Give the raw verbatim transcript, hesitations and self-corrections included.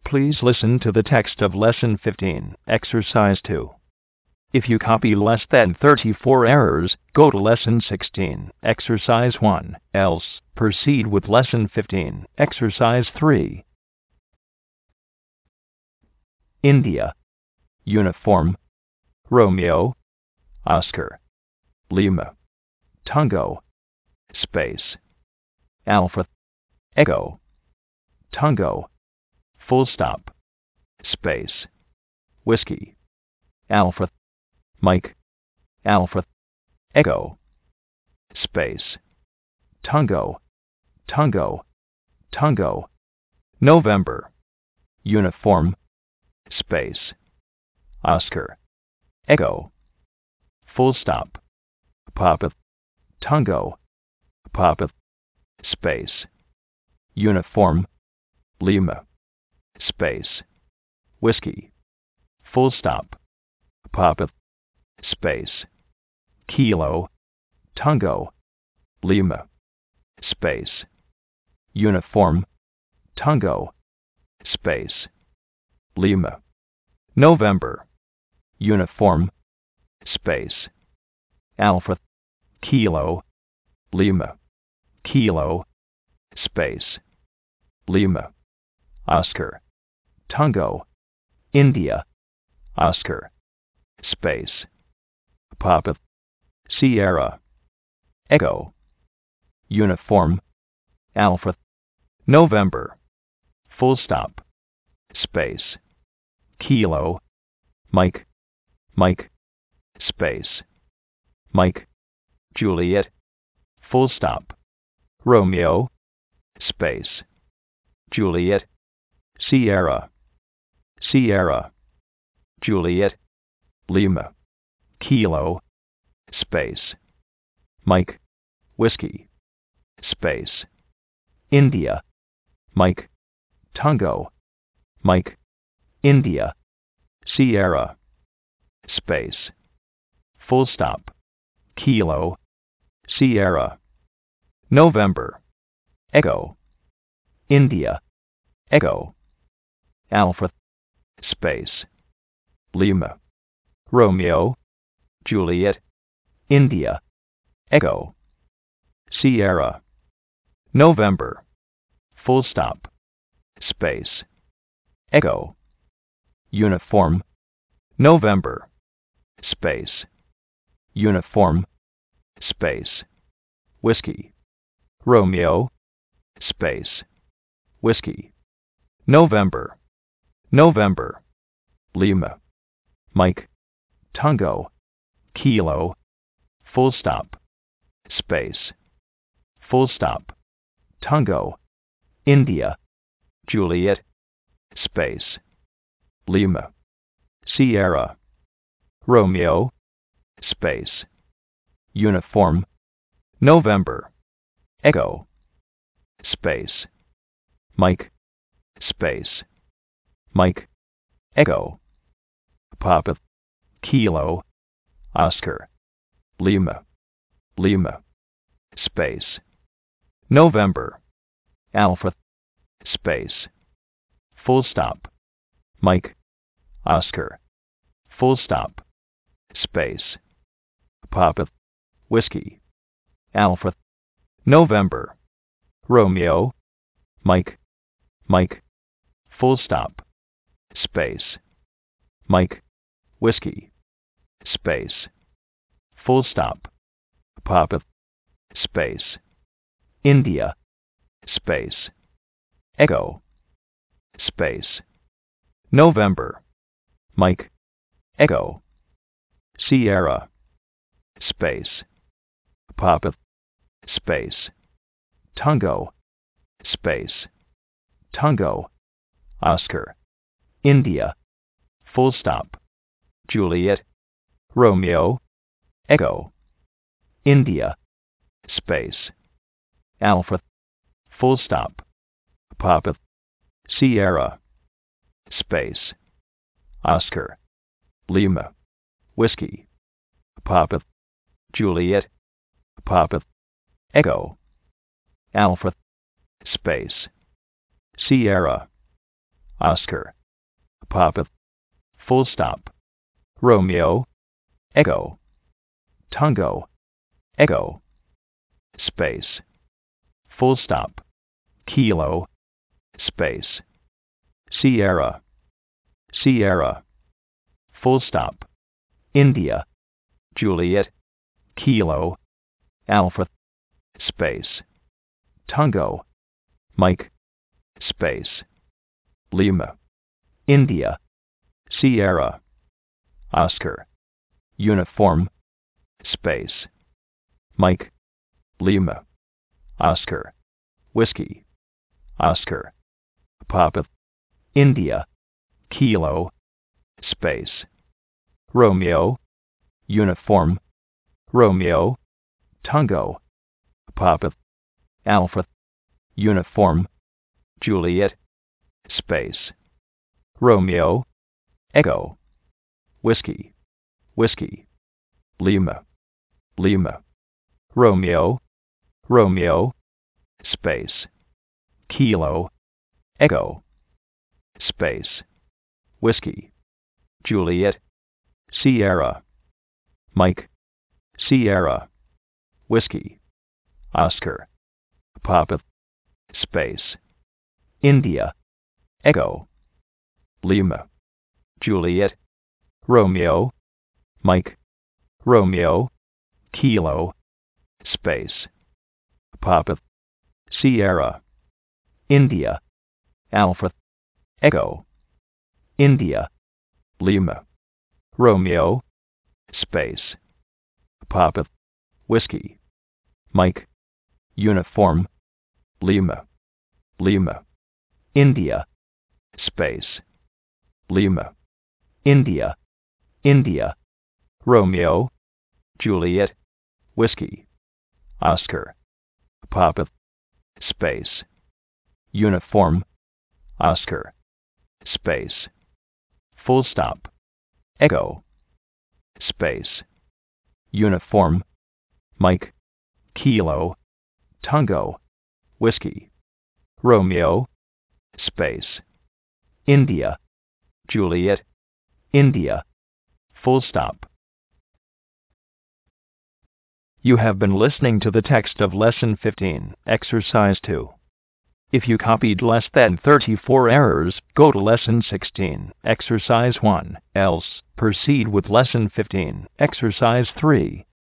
Please listen to the text of Lesson fifteen, Exercise two. If you copy less than thirty-four errors, go to Lesson sixteen, Exercise one, else proceed with Lesson fifteen, Exercise three. India. Uniform. Romeo. Oscar. Lima. Tango. Space. Alpha. Echo. Tango. Full stop. Space. Whiskey. Alpha. Mike. Alpha. Echo. Space. Tango. Tango. Tango. November. Uniform. Space. Oscar. Echo. Full stop. Papa. Tango. Papa. Space. Uniform. Lima. Space. Whiskey. Full stop. Papa. Space. Kilo. Tango. Lima. Space. Uniform. Tango. Space. Lima. November. Uniform. Space. Alpha. Kilo. Lima. Kilo. Space. Lima. Oscar. Tango. India. Oscar. Space. Papa. Sierra. Echo. Uniform. Alpha. November. Full stop. Space. Kilo. Mike. Mike. Space. Mike. Juliet. Full stop. Romeo. Space. Juliet. Sierra. Sierra. Juliet. Lima. Kilo. Space. Mike. Whiskey. Space. India. Mike. Tango. Mike. India. Sierra. Space. Full stop. Kilo. Sierra. November. Echo. India. Echo. Alpha. Space. Lima. Romeo. Juliet. India. Echo. Sierra. November. Full stop. Space. Echo. Uniform. November. Space. Uniform. Space. Whiskey. Romeo. Space. Whiskey. November. November. Lima. Mike. Tango. Kilo. Full stop. Space. Full stop. Tango. India. Juliet. Space. Lima. Sierra. Romeo. Space. Uniform. November. Echo. Space. Mike. Space. Mike. Echo. Papa. Kilo. Oscar. Lima. Lima. Space. November. Alpha. Space. Full stop. Mike. Oscar. Full stop. Space. Papa. Whiskey. Alpha. November. Romeo. Mike. Mike. Full stop. Space. Mike. Whiskey. Space. Full stop. Papa. Space. India. Space. Echo. Space. November. Mike. Echo. Sierra. Space. Papa. Space. Tango. Space. Tango. Oscar. India. Full stop. Juliet. Romeo. Echo. India. Space. Alpha. Full stop. Papa. Sierra. Space. Oscar. Lima. Whiskey. Papa. Juliet. Papa. Echo. Alpha. Space. Sierra. Oscar, Papa, full stop, Romeo, Echo, Tango, Echo, space, full stop, Kilo, space, Sierra, Sierra, full stop, India, Juliet, Kilo, Alpha, space, Tango, Mike, space, Lima, India, Sierra, Oscar, uniform, space, Mike, Lima, Oscar, whiskey, Oscar, Papa, India, Kilo, space, Romeo, uniform, Romeo, Tango, Papa, Alpha, uniform, Juliet, space, Romeo, Echo, whiskey, whiskey, Lima, Lima, Romeo, Romeo, space, Kilo, Echo, space, whiskey, Juliet, Sierra, Mike, Sierra, whiskey, Oscar, Papa, space, India, Echo, Lima, Juliet, Romeo, Mike, Romeo, Kilo, space, Papa, Sierra, India, Alpha, Echo, India, Lima, Romeo, space, Papa, whiskey, Mike, uniform, Lima, Lima, India, space, Lima, India, India, Romeo, Juliet, whiskey, Oscar, Papa, space, uniform, Oscar, space, full stop, Echo, space, uniform, Mike, Kilo, Tango, whiskey, Romeo, space, India, Juliet, India, full stop. You have been listening to the text of Lesson fifteen, Exercise two. If you copied less than thirty-four errors, go to Lesson sixteen, Exercise one, else proceed with Lesson fifteen, Exercise three.